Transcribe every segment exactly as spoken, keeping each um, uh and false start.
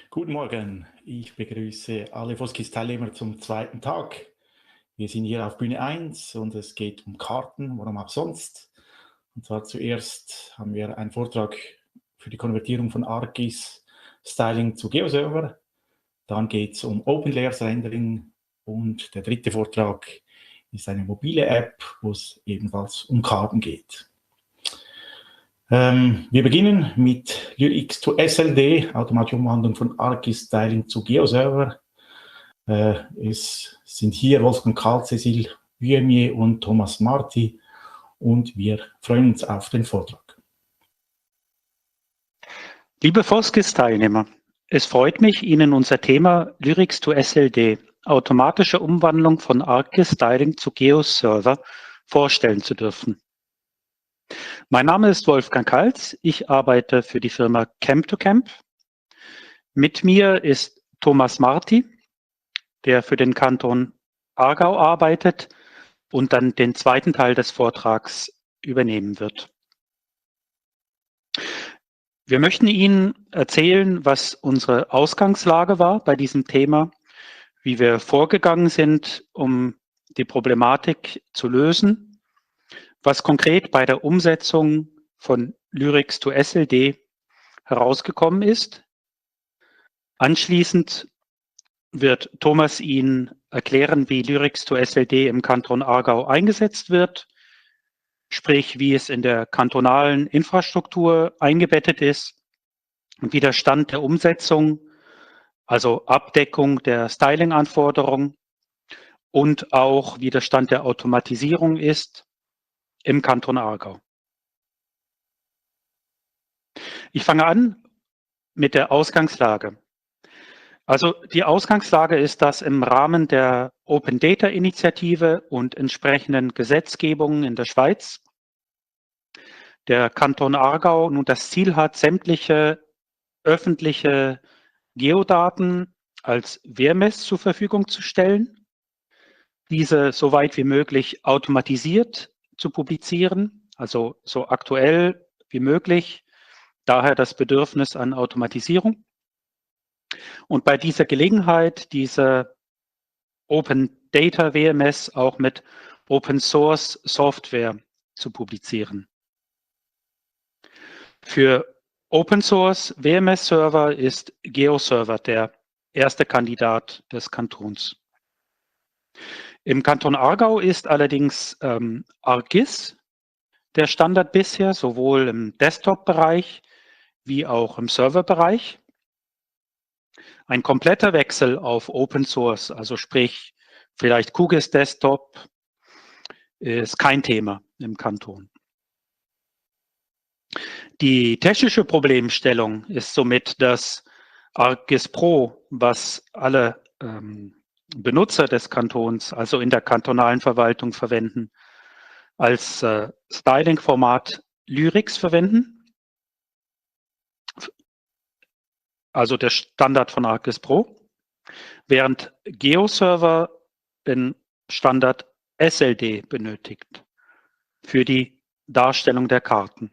Guten Morgen, ich begrüße alle Foskis-Teilnehmer zum zweiten Tag. Wir sind hier auf Bühne eins und es geht um Karten, warum auch sonst. Und zwar zuerst haben wir einen Vortrag für die Konvertierung von ArcGIS Styling zu GeoServer. Dann geht es um Open Layers Rendering und der dritte Vortrag ist eine mobile App, wo es ebenfalls um Karten geht. Ähm, wir beginnen mit LyrX to S L D, automatische Umwandlung von ArcGIS Styling zu GeoServer. Äh, es sind hier Wolfgang Karl, Cécile Vuillemier und Thomas Marti und wir freuen uns auf den Vortrag. Liebe Foskis-Teilnehmer, es freut mich, Ihnen unser Thema LyrX to S L D, automatische Umwandlung von ArcGIS Styling zu GeoServer, vorstellen zu dürfen. Mein Name ist Wolfgang Kaltz, ich arbeite für die Firma Camp to Camp. Mit mir ist Thomas Marti, der für den Kanton Aargau arbeitet und dann den zweiten Teil des Vortrags übernehmen wird. Wir möchten Ihnen erzählen, was unsere Ausgangslage war bei diesem Thema, wie wir vorgegangen sind, um die Problematik zu lösen, was konkret bei der Umsetzung von LyrX to S L D herausgekommen ist. Anschließend wird Thomas Ihnen erklären, wie LyrX to S L D im Kanton Aargau eingesetzt wird, sprich wie es in der kantonalen Infrastruktur eingebettet ist und wie der Stand der Umsetzung, also Abdeckung der Styling-Anforderungen und auch wie der Stand der Automatisierung ist im Kanton Aargau. Ich fange an mit der Ausgangslage. Also die Ausgangslage ist, dass im Rahmen der Open Data Initiative und entsprechenden Gesetzgebungen in der Schweiz der Kanton Aargau nun das Ziel hat, sämtliche öffentliche Geodaten als W M S zur Verfügung zu stellen, diese so weit wie möglich automatisiert zu publizieren, also so aktuell wie möglich, daher das Bedürfnis an Automatisierung. Und bei dieser Gelegenheit, diese Open Data W M S auch mit Open Source Software zu publizieren. Für Open Source W M S-Server ist GeoServer der erste Kandidat des Kantons. Im Kanton Aargau ist allerdings ähm, ArcGIS der Standard bisher, sowohl im Desktop-Bereich wie auch im Serverbereich. Ein kompletter Wechsel auf Open Source, also sprich vielleicht QGIS Desktop, ist kein Thema im Kanton. Die technische Problemstellung ist somit, dass ArcGIS Pro, was alle ähm, Benutzer des Kantons, also in der kantonalen Verwaltung verwenden, als äh, Styling-Format LyrX verwenden, also der Standard von ArcGIS Pro, während GeoServer den Standard S L D benötigt für die Darstellung der Karten.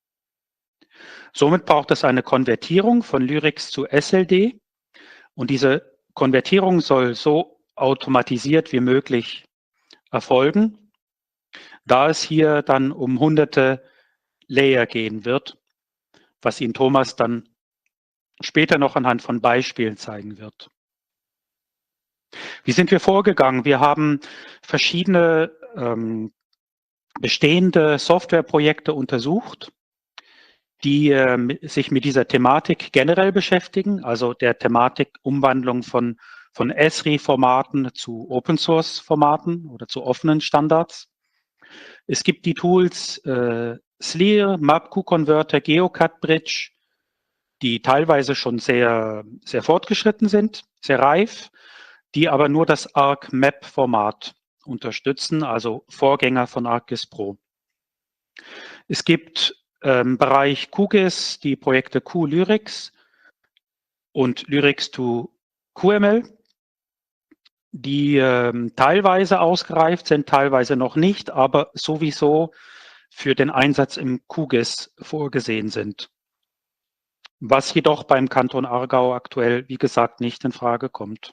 Somit braucht es eine Konvertierung von LyrX zu S L D und diese Konvertierung soll so automatisiert wie möglich erfolgen, da es hier dann um hunderte Layer gehen wird, was Ihnen Thomas dann später noch anhand von Beispielen zeigen wird. Wie sind wir vorgegangen? Wir haben verschiedene ähm, bestehende Softwareprojekte untersucht, die äh, sich mit dieser Thematik generell beschäftigen, also der Thematik Umwandlung von, von S R I-Formaten zu Open-Source-Formaten oder zu offenen Standards. Es gibt die Tools äh, S L I R, MapQ-Converter, GeoCut-Bridge, die teilweise schon sehr, sehr fortgeschritten sind, sehr reif, die aber nur das ArcMap-Format unterstützen, also Vorgänger von ArcGIS Pro. Es gibt im Bereich QGIS die Projekte QLyrix und LyrX to Q M L, die ähm, teilweise ausgereift sind, teilweise noch nicht, aber sowieso für den Einsatz im QGIS vorgesehen sind. was jedoch beim Kanton Aargau aktuell, wie gesagt, nicht in Frage kommt.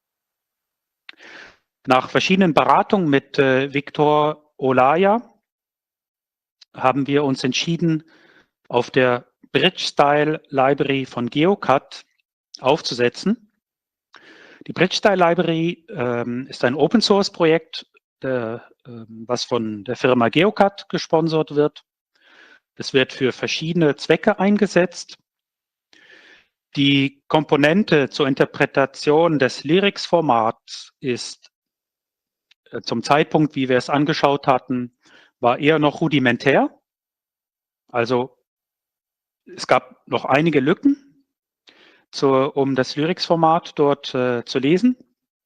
Nach verschiedenen Beratungen mit äh, Viktor Olaya haben wir uns entschieden, auf der Bridge-Style Library von GeoCut aufzusetzen. Die Bridge-Style Library ähm, ist ein Open-Source-Projekt, der, ähm, was von der Firma GeoCut gesponsert wird. Es wird für verschiedene Zwecke eingesetzt. Die Komponente zur Interpretation des Lyrics-Formats ist äh, zum Zeitpunkt, wie wir es angeschaut hatten, war eher noch rudimentär. Also es gab noch einige Lücken, zur, um das Lyrics-Format dort äh, zu lesen.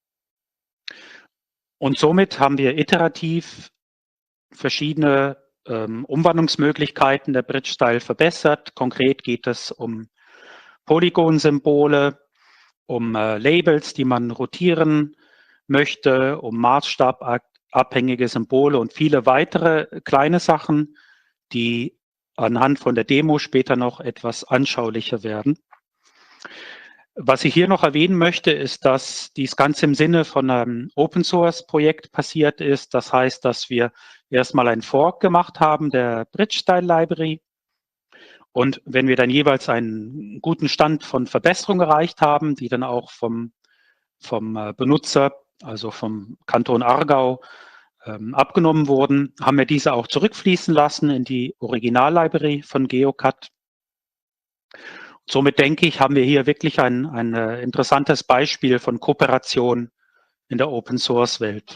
Und somit haben wir iterativ verschiedene ähm, Umwandlungsmöglichkeiten der Bridge-Style verbessert. Konkret geht es um Polygon-Symbole, um äh, Labels, die man rotieren möchte, um maßstababhängige Symbole und viele weitere kleine Sachen, die anhand von der Demo später noch etwas anschaulicher werden. Was ich hier noch erwähnen möchte, ist, dass dies ganz im Sinne von einem Open-Source-Projekt passiert ist. Das heißt, dass wir erstmal einen Fork gemacht haben der Bridge-Style Library. Und wenn wir dann jeweils einen guten Stand von Verbesserung erreicht haben, die dann auch vom, vom Benutzer, also vom Kanton Aargau, ähm, abgenommen wurden, haben wir diese auch zurückfließen lassen in die Original-Library von GeoCut. Somit denke ich, haben wir hier wirklich ein, ein interessantes Beispiel von Kooperation in der Open-Source-Welt.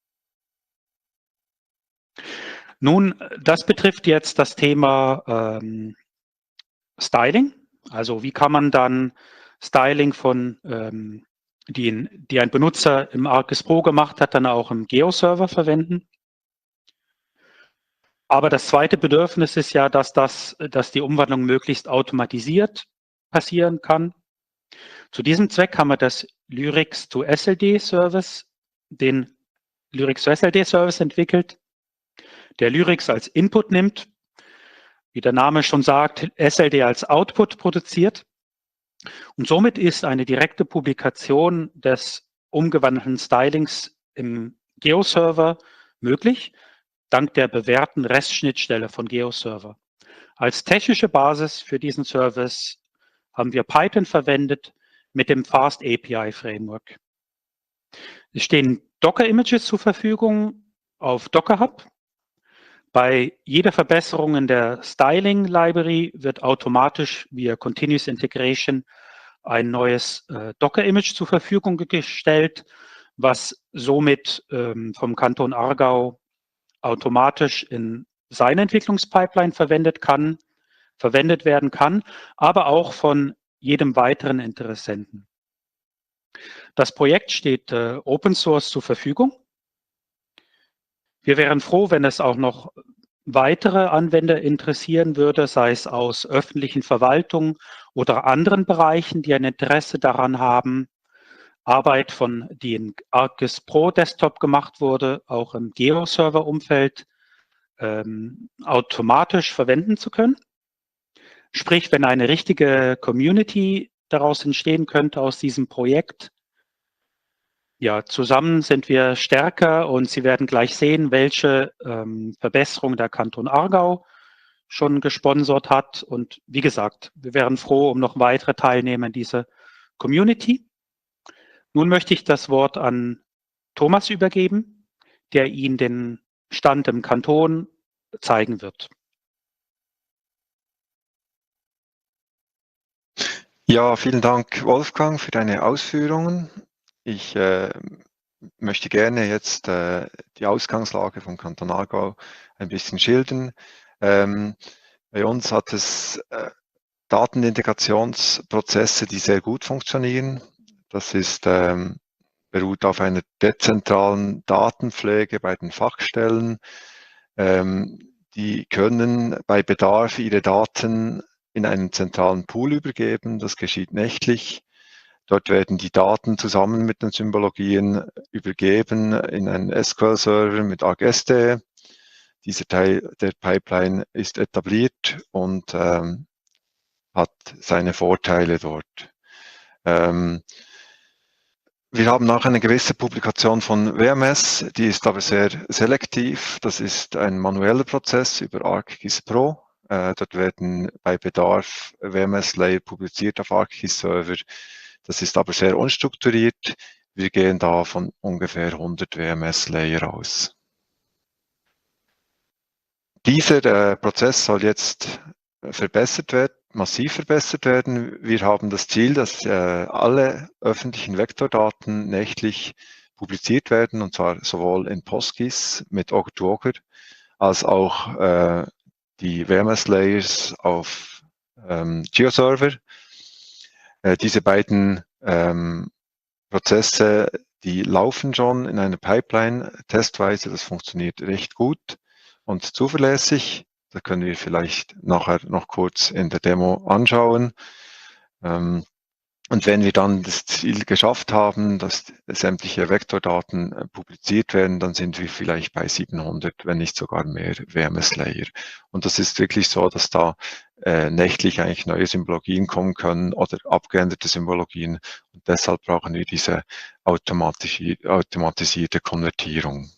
Nun, das betrifft jetzt das Thema ähm, Styling. Also wie kann man dann Styling von, ähm, die, die ein Benutzer im ArcGIS Pro gemacht hat, dann auch im Geo-Server verwenden. Aber das zweite Bedürfnis ist ja, dass, das, dass die Umwandlung möglichst automatisiert passieren kann. Zu diesem Zweck haben wir das Lyrics to S L D Service, den Lyrics to S L D Service entwickelt, der Lyrics als Input nimmt, wie der Name schon sagt, S L D als Output produziert. Und somit ist eine direkte Publikation des umgewandelten Stylings im Geo-Server möglich, dank der bewährten REST-Schnittstelle von GeoServer. Als technische Basis für diesen Service haben wir Python verwendet mit dem Fast A P I Framework. Es stehen Docker-Images zur Verfügung auf Docker Hub. Bei jeder Verbesserung in der Styling Library wird automatisch via Continuous Integration ein neues äh, Docker-Image zur Verfügung gestellt, was somit ähm, vom Kanton Aargau automatisch in seine Entwicklungspipeline verwendet kann, verwendet werden kann, aber auch von jedem weiteren Interessenten. Das Projekt steht äh, Open Source zur Verfügung. Wir wären froh, wenn es auch noch weitere Anwender interessieren würde, sei es aus öffentlichen Verwaltungen oder anderen Bereichen, die ein Interesse daran haben, Arbeit von die in ArcGIS Pro Desktop gemacht wurde, auch im Geo-Server-Umfeld ähm, automatisch verwenden zu können. Sprich, wenn eine richtige Community daraus entstehen könnte aus diesem Projekt, ja, zusammen sind wir stärker und Sie werden gleich sehen, welche ähm, Verbesserung der Kanton Aargau schon gesponsert hat. Und wie gesagt, wir wären froh um noch weitere Teilnehmer in dieser Community. Nun möchte ich das Wort an Thomas übergeben, der Ihnen den Stand im Kanton zeigen wird. Ja, vielen Dank, Wolfgang, für deine Ausführungen. Ich äh, möchte gerne jetzt äh, die Ausgangslage vom Kanton Aargau ein bisschen schildern. Ähm, bei uns hat es äh, Datenintegrationsprozesse, die sehr gut funktionieren. Das ist, ähm, beruht auf einer dezentralen Datenpflege bei den Fachstellen. Ähm, die können bei Bedarf ihre Daten in einen zentralen Pool übergeben. Das geschieht nächtlich. Dort werden die Daten zusammen mit den Symbologien übergeben in einen S Q L-Server mit ArcSD. Dieser Teil der Pipeline ist etabliert und ähm, hat seine Vorteile dort. Ähm, wir haben auch eine gewisse Publikation von W M S, die ist aber sehr selektiv. Das ist ein manueller Prozess über ArcGIS Pro. Äh, dort werden bei Bedarf W M S-Layer publiziert auf ArcGIS-Server. Das ist aber sehr unstrukturiert. Wir gehen da von ungefähr hundert W M S-Layer aus. Dieser äh, Prozess soll jetzt verbessert werden, massiv verbessert werden. Wir haben das Ziel, dass äh, alle öffentlichen Vektordaten nächtlich publiziert werden, und zwar sowohl in PostGIS mit Ogre to Ogre als auch äh, die W M S-Layers auf ähm, GeoServer. Äh, diese beiden ähm, Prozesse, die laufen schon in einer Pipeline testweise. Das funktioniert recht gut und zuverlässig. Da können wir vielleicht nachher noch kurz in der Demo anschauen. Ähm, und wenn wir dann das Ziel geschafft haben, dass sämtliche Vektordaten publiziert werden, dann sind wir vielleicht bei siebenhundert, wenn nicht sogar mehr W M S-Layer. Und das ist wirklich so, dass da äh, nächtlich eigentlich neue Symbologien kommen können oder abgeänderte Symbologien. Und deshalb brauchen wir diese automatisierte Konvertierung.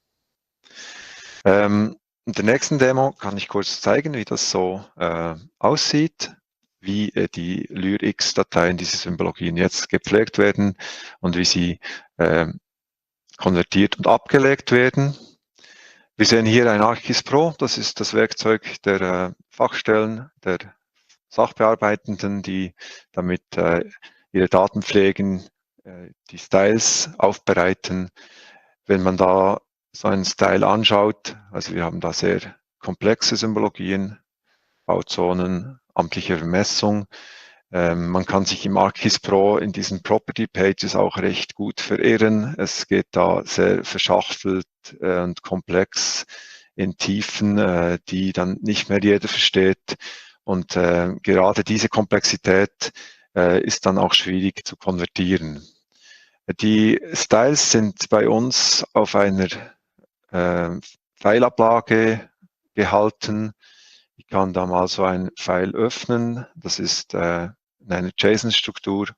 Ähm, in der nächsten Demo kann ich kurz zeigen, wie das so äh, aussieht, wie äh, die LyrX-Dateien, diese Symbologien jetzt gepflegt werden und wie sie äh, konvertiert und abgelegt werden. Wir sehen hier ein ArcGIS Pro, das ist das Werkzeug der äh, Fachstellen, der Sachbearbeitenden, die damit äh, ihre Daten pflegen, äh, die Styles aufbereiten. Wenn man da so einen Style anschaut, also wir haben da sehr komplexe Symbologien, Bauzonen, amtliche Vermessung. Ähm, man kann sich im ArcGIS Pro in diesen Property Pages auch recht gut verirren. Es geht da sehr verschachtelt äh, und komplex in Tiefen, äh, die dann nicht mehr jeder versteht. Und äh, gerade diese Komplexität äh, ist dann auch schwierig zu konvertieren. Die Styles sind bei uns auf einer äh, Pfeilablage gehalten. Ich kann da mal so ein File öffnen. Das ist äh, eine JSON-Struktur.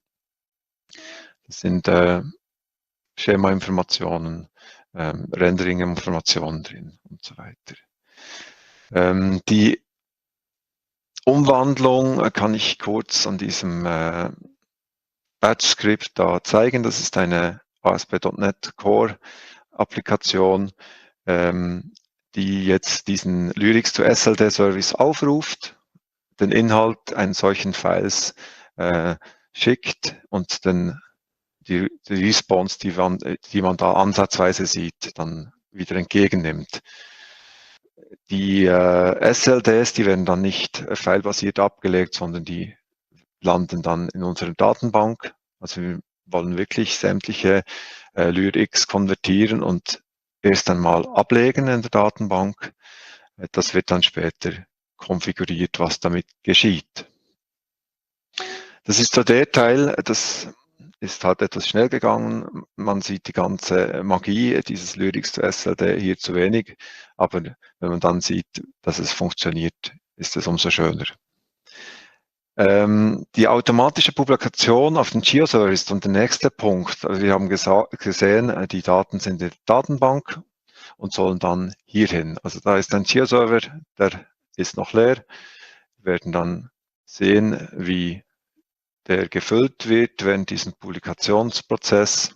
Das sind äh, Schema-Informationen, ähm, Rendering-Informationen drin und so weiter. Ähm, die Umwandlung kann ich kurz an diesem äh, Batch-Script da zeigen. Das ist eine A S P Punkt NET Core-Applikation, ähm, die jetzt diesen LyrX to S L D Service aufruft, den Inhalt eines solchen Files äh, schickt und dann die, die Response, die man, die man da ansatzweise sieht, dann wieder entgegennimmt. Die äh, S L Ds, die werden dann nicht äh, filebasiert abgelegt, sondern die landen dann in unserer Datenbank. Also wir wollen wirklich sämtliche äh, LyrX konvertieren und erst einmal ablegen in der Datenbank. Das wird dann später konfiguriert, was damit geschieht. Das ist so der Teil, das ist halt etwas schnell gegangen. Man sieht die ganze Magie dieses LyrX to S L D hier zu wenig, aber wenn man dann sieht, dass es funktioniert, ist es umso schöner. Ähm, die automatische Publikation auf den GeoServer ist dann der nächste Punkt. Also wir haben gesehen, die Daten sind in der Datenbank und sollen dann hierhin. Also da ist ein GeoServer, der ist noch leer. Wir werden dann sehen, wie der gefüllt wird während diesem Publikationsprozess.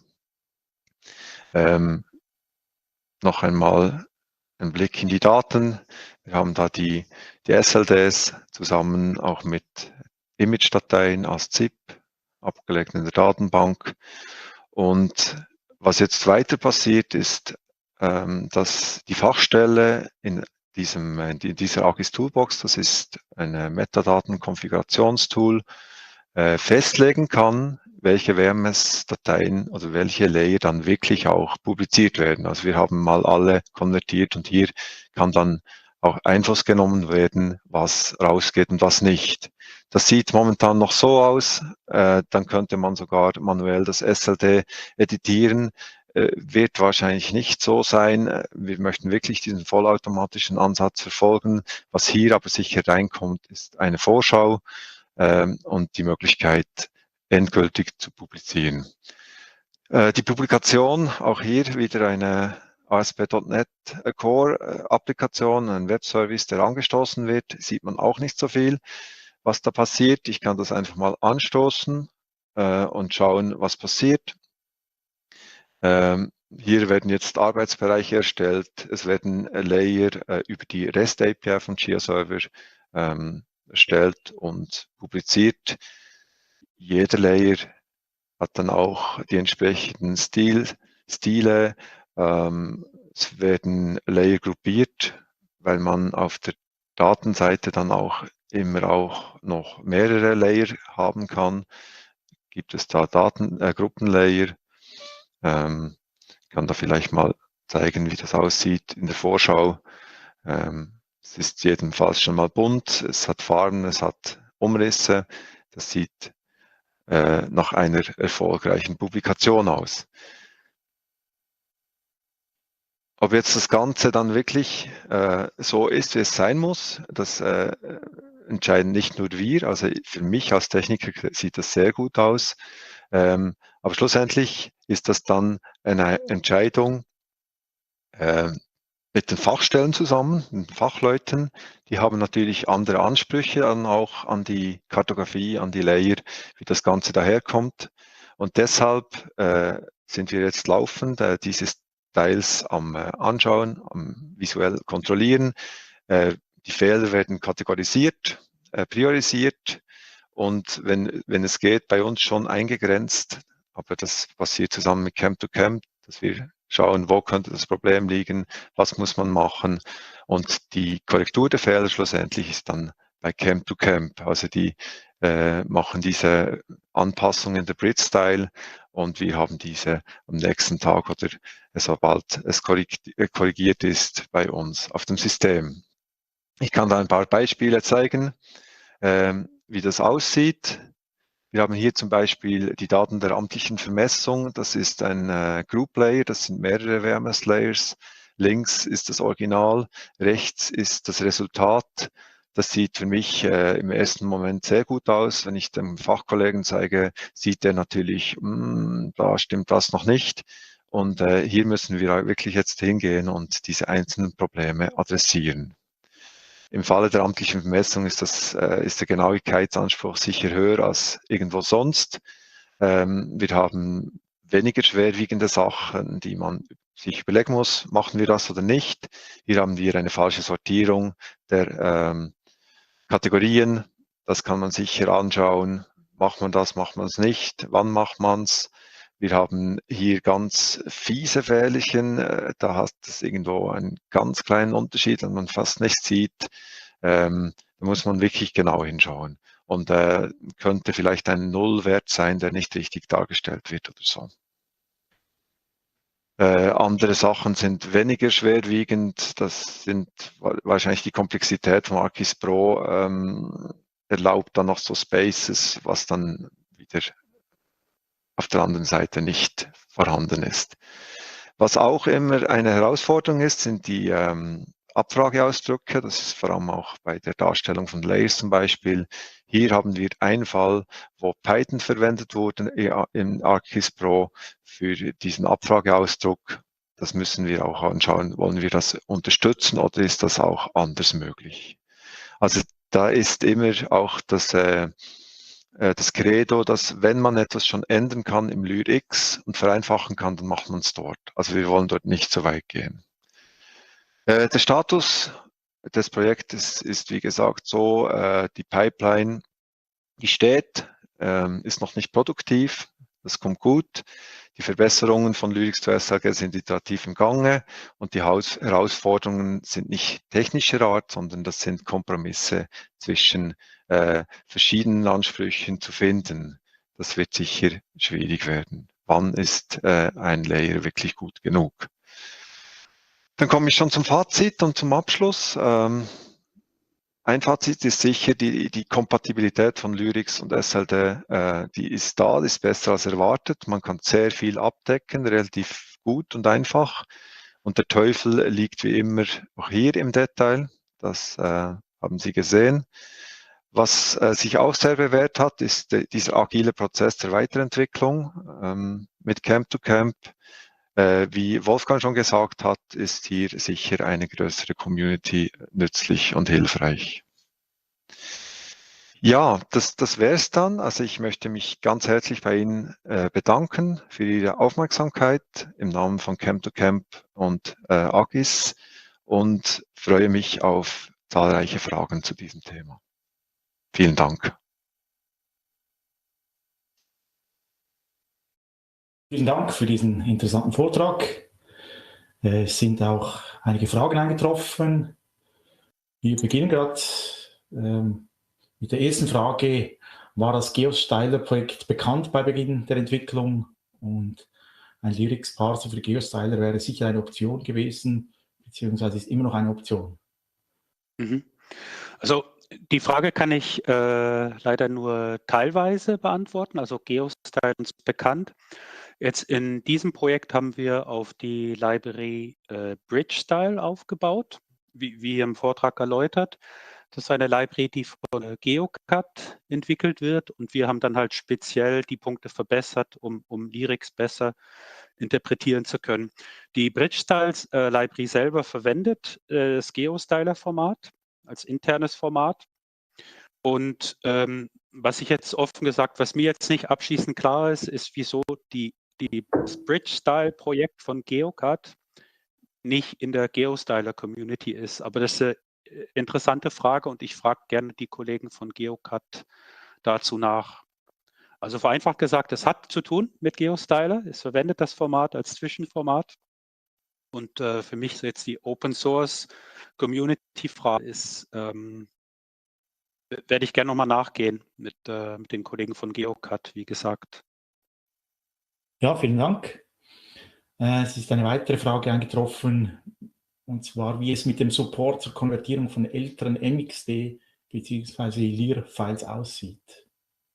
Ähm, noch einmal ein Blick in die Daten. Wir haben da die, die S L Ds zusammen auch mit Image-Dateien als ZIP, abgelegt in der Datenbank. Und was jetzt weiter passiert, ist, ähm, dass die Fachstelle in diesem, in dieser ArcGIS Toolbox, das ist eine Metadaten-Konfigurationstool, äh, festlegen kann, welche W M S-Dateien oder welche Layer dann wirklich auch publiziert werden. Also wir haben mal alle konvertiert und hier kann dann auch Einfluss genommen werden, was rausgeht und was nicht. Das sieht momentan noch so aus, äh, dann könnte man sogar manuell das S L D editieren, äh, wird wahrscheinlich nicht so sein. Wir möchten wirklich diesen vollautomatischen Ansatz verfolgen. Was hier aber sicher reinkommt, ist eine Vorschau. ähm, und die Möglichkeit, endgültig zu publizieren. Äh, die Publikation, auch hier wieder eine A S P Punkt NET Core-Applikation, ein Webservice, der angestoßen wird, sieht man auch nicht so viel, was da passiert. Ich kann das einfach mal anstoßen äh, und schauen, was passiert. Ähm, hier werden jetzt Arbeitsbereiche erstellt, es werden Layer äh, über die REST A P I von GeoServer ähm, erstellt und publiziert. Jeder Layer hat dann auch die entsprechenden Stil, Stile. Ähm, es werden Layer gruppiert, weil man auf der Datenseite dann auch immer auch noch mehrere Layer haben kann. Gibt es da Daten, äh, Gruppenlayer? Ähm, ich kann da vielleicht mal zeigen, wie das aussieht in der Vorschau. Ähm, es ist jedenfalls schon mal bunt, es hat Farben, es hat Umrisse. Das sieht äh, nach einer erfolgreichen Publikation aus. Ob jetzt das Ganze dann wirklich äh, so ist, wie es sein muss, das äh, entscheiden nicht nur wir. Also für mich als Techniker sieht das sehr gut aus. Ähm, aber schlussendlich ist das dann eine Entscheidung äh, mit den Fachstellen zusammen, den Fachleuten. Die haben natürlich andere Ansprüche dann auch an die Kartografie, an die Layer, wie das Ganze daherkommt. Und deshalb äh, sind wir jetzt laufend äh, diese Styles am äh, Anschauen, am visuell kontrollieren. Äh, die Fehler werden kategorisiert, äh, priorisiert und wenn, wenn es geht, bei uns schon eingegrenzt. Aber das passiert zusammen mit Camp to Camp, dass wir schauen, wo könnte das Problem liegen, was muss man machen. Und die Korrektur der Fehler schlussendlich ist dann bei Camp to Camp. Also die äh, machen diese Anpassungen der Brit-Style und wir haben diese am nächsten Tag oder sobald es korrigiert ist bei uns auf dem System. Ich kann da ein paar Beispiele zeigen, ähm, wie das aussieht. Wir haben hier zum Beispiel die Daten der amtlichen Vermessung. Das ist ein äh, Group Layer, das sind mehrere W M S Layers. Links ist das Original, rechts ist das Resultat. Das sieht für mich äh, im ersten Moment sehr gut aus. Wenn ich dem Fachkollegen zeige, sieht er natürlich, mh, da stimmt das noch nicht. Und äh, hier müssen wir wirklich jetzt hingehen und diese einzelnen Probleme adressieren. Im Falle der amtlichen Vermessung ist, das, äh, ist der Genauigkeitsanspruch sicher höher als irgendwo sonst. Ähm, wir haben weniger schwerwiegende Sachen, die man sich überlegen muss, machen wir das oder nicht. Hier haben wir eine falsche Sortierung der ähm, Kategorien. Das kann man sicher anschauen. Macht man das, macht man es nicht? Wann macht man es? Wir haben hier ganz fiese Fehlerchen, da hat es irgendwo einen ganz kleinen Unterschied, den man fast nicht sieht. Ähm, da muss man wirklich genau hinschauen. Und äh, könnte vielleicht ein Nullwert sein, der nicht richtig dargestellt wird oder so. Äh, andere Sachen sind weniger schwerwiegend. Das sind wahrscheinlich die Komplexität von ArcGIS Pro ähm, erlaubt dann noch so Spaces, was dann wieder auf der anderen Seite nicht vorhanden ist. Was auch immer eine Herausforderung ist, sind die ähm, Abfrageausdrücke. Das ist vor allem auch bei der Darstellung von Layers zum Beispiel. Hier haben wir einen Fall, wo Python verwendet wurde in ArcGIS Pro für diesen Abfrageausdruck. Das müssen wir auch anschauen. Wollen wir das unterstützen oder ist das auch anders möglich? Also da ist immer auch das äh, das Credo, dass wenn man etwas schon ändern kann im LyrX und vereinfachen kann, dann macht man es dort. Also wir wollen dort nicht so weit gehen. Äh, der Status des Projektes ist, wie gesagt, so, äh, die Pipeline, die steht, ähm, ist noch nicht produktiv, das kommt gut. Die Verbesserungen von LyrX zu S L G sind iterativ im Gange und die Haus Herausforderungen sind nicht technischer Art, sondern das sind Kompromisse zwischen äh, verschiedenen Ansprüchen zu finden. Das wird sicher schwierig werden. Wann ist äh, ein Layer wirklich gut genug? Dann komme ich schon zum Fazit und zum Abschluss. Ähm, Ein Fazit ist sicher, die, die Kompatibilität von LyrX und S L D, äh, die ist da, die ist besser als erwartet. Man kann sehr viel abdecken, relativ gut und einfach. Und der Teufel liegt wie immer auch hier im Detail. Das äh, haben Sie gesehen. Was äh, sich auch sehr bewährt hat, ist äh, dieser agile Prozess der Weiterentwicklung ähm, mit Camp to Camp. Äh, wie Wolfgang schon gesagt hat, ist hier sicher eine größere Community nützlich und hilfreich. Ja, das, das wäre es dann. Also ich möchte mich ganz herzlich bei Ihnen äh, bedanken für Ihre Aufmerksamkeit im Namen von Camp to Camp und äh, Agis und freue mich auf zahlreiche Fragen zu diesem Thema. Vielen Dank. Vielen Dank für diesen interessanten Vortrag. Es sind auch einige Fragen eingetroffen. Wir beginnen gerade ähm, mit der ersten Frage. War das GeoStyler-Projekt bekannt bei Beginn der Entwicklung? Und ein Lyrics-Parser für GeoStyler wäre sicher eine Option gewesen, beziehungsweise ist immer noch eine Option. Mhm. Also die Frage kann ich äh, leider nur teilweise beantworten. Also GeoStyle ist bekannt. Jetzt in diesem Projekt haben wir auf die Library äh, BridgeStyle aufgebaut, wie, wie im Vortrag erläutert. Das ist eine Library, die von äh, GeoCut entwickelt wird und wir haben dann halt speziell die Punkte verbessert, um, um Lyrics besser interpretieren zu können. Die BridgeStyle äh, Library selber verwendet äh, das GeoStyler-Format als internes Format. Und ähm, was ich jetzt offen gesagt, was mir jetzt nicht abschließend klar ist, ist, wieso die, die, das BridgeStyle-Projekt von GeoCut nicht in der GeoStyler-Community ist. Aber das ist eine interessante Frage und ich frage gerne die Kollegen von GeoCut dazu nach. Also vereinfacht gesagt, es hat zu tun mit GeoStyler. Es verwendet das Format als Zwischenformat. Und äh, für mich ist jetzt die Open Source Community Frage ist, ähm, werde ich gerne nochmal nachgehen mit, äh, mit den Kollegen von GeoCut, wie gesagt. Ja, vielen Dank. Äh, es ist eine weitere Frage eingetroffen, und zwar, wie es mit dem Support zur Konvertierung von älteren M X D bzw. L I R-Files aussieht.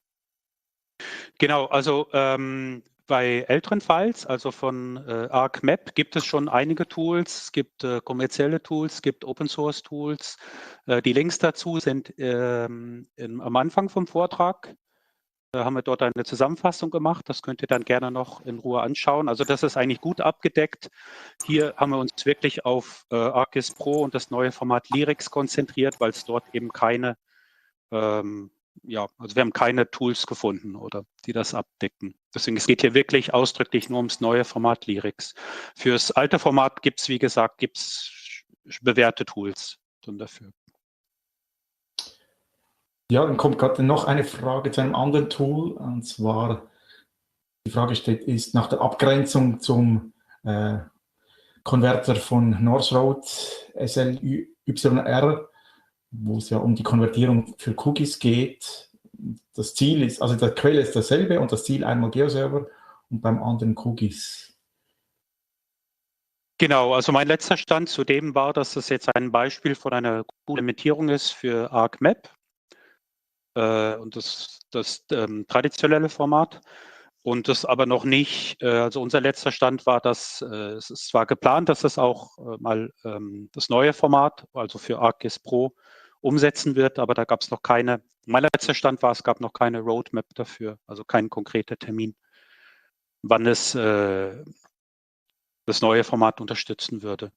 Genau, also ähm, bei älteren Files, also von äh, ArcMap, gibt es schon einige Tools. Es gibt äh, kommerzielle Tools, es gibt Open-Source-Tools. Äh, die Links dazu sind ähm, im, am Anfang vom Vortrag. Da haben wir dort eine Zusammenfassung gemacht. Das könnt ihr dann gerne noch in Ruhe anschauen. Also das ist eigentlich gut abgedeckt. Hier haben wir uns wirklich auf äh, ArcGIS Pro und das neue Format Lyrics konzentriert, weil es dort eben keine ähm, ja, also wir haben keine Tools gefunden, oder die das abdecken. Deswegen, es geht hier wirklich ausdrücklich nur ums neue Format Lyrics. Fürs alte Format gibt es, wie gesagt, gibt's bewährte Tools dann dafür. Ja, dann kommt gerade noch eine Frage zu einem anderen Tool, und zwar, die Frage steht, ist nach der Abgrenzung zum äh, Konverter von North Road S L Y R, wo es ja um die Konvertierung für Cookies geht. Das Ziel ist, also der Quelle ist dasselbe und das Ziel einmal GeoServer und beim anderen Cookies. Genau, also mein letzter Stand zu dem war, dass das jetzt ein Beispiel von einer Implementierung ist für ArcMap äh, und das, das ähm, traditionelle Format. Und das aber noch nicht, äh, also unser letzter Stand war, dass äh, es ist zwar geplant, dass es auch äh, mal ähm, das neue Format, also für ArcGIS Pro, umsetzen wird, aber da gab es noch keine, mein letzter Stand war, es gab noch keine Roadmap dafür, also kein konkreter Termin, wann es äh, das neue Format unterstützen würde.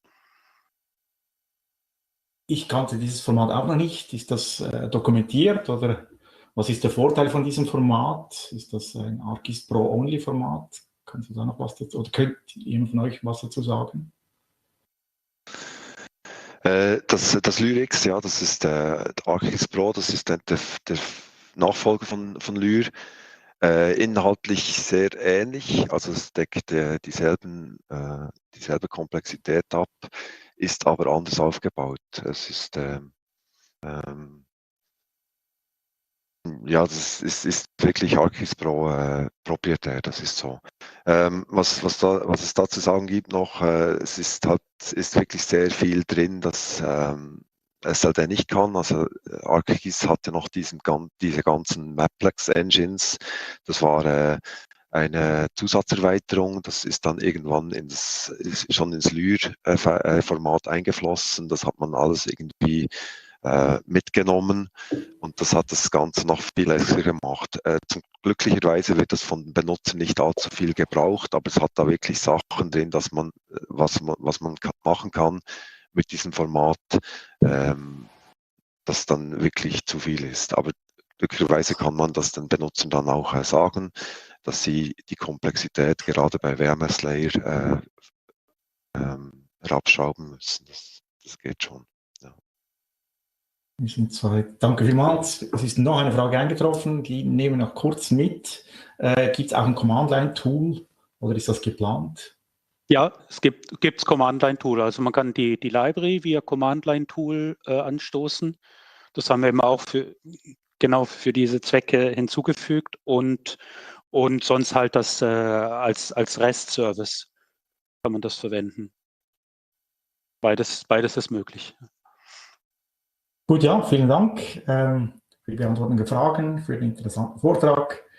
Ich kannte dieses Format auch noch nicht. Ist das äh, dokumentiert oder was ist der Vorteil von diesem Format? Ist das ein ArcGIS Pro-Only-Format? Kannst du da noch was dazu, oder könnt jemand von euch was dazu sagen? Das, das Lyrics, ja, das ist der, der ArcGIS Pro, das ist der, der, der Nachfolger von, von Lyr. Äh, inhaltlich sehr ähnlich, also es deckt äh, dieselben, äh, dieselbe Komplexität ab, ist aber anders aufgebaut. Es ist ähm, ähm, ja, das ist, ist wirklich ArcGIS Pro äh, proprietär, das ist so. Ähm, was, was, da, was es da zu sagen gibt noch, äh, es ist halt, ist wirklich sehr viel drin, das ähm, S L D nicht kann. Also ArcGIS hatte noch diesen, diese ganzen Maplex-Engines. Das war äh, eine Zusatzerweiterung, das ist dann irgendwann ins, ist schon ins Lyr-Format eingeflossen. Das hat man alles irgendwie äh, mitgenommen und das hat das Ganze noch viel lässiger gemacht. Äh, zum, glücklicherweise wird das von den Benutzern nicht allzu viel gebraucht, aber es hat da wirklich Sachen drin, dass man, was man, was man machen kann mit diesem Format, ähm, das dann wirklich zu viel ist. Aber glücklicherweise kann man das den Benutzern dann auch äh, sagen, dass sie die Komplexität gerade bei W M S Layer äh, ähm, herabschrauben müssen. Das, das geht schon. Ja. Wir sind zwei. Danke vielmals. Es ist noch eine Frage eingetroffen, die nehmen wir noch kurz mit. Äh, Gibt es auch ein Command-Line-Tool oder ist das geplant? Ja, es gibt gibt's Command-Line-Tool. Also man kann die, die Library via Command-Line-Tool äh, anstoßen. Das haben wir eben auch für, genau für diese Zwecke hinzugefügt und, und sonst halt das äh, als, als REST-Service kann man das verwenden. Beides, beides ist möglich. Gut, ja, vielen Dank ähm, für die Beantwortung der Fragen, für den interessanten Vortrag.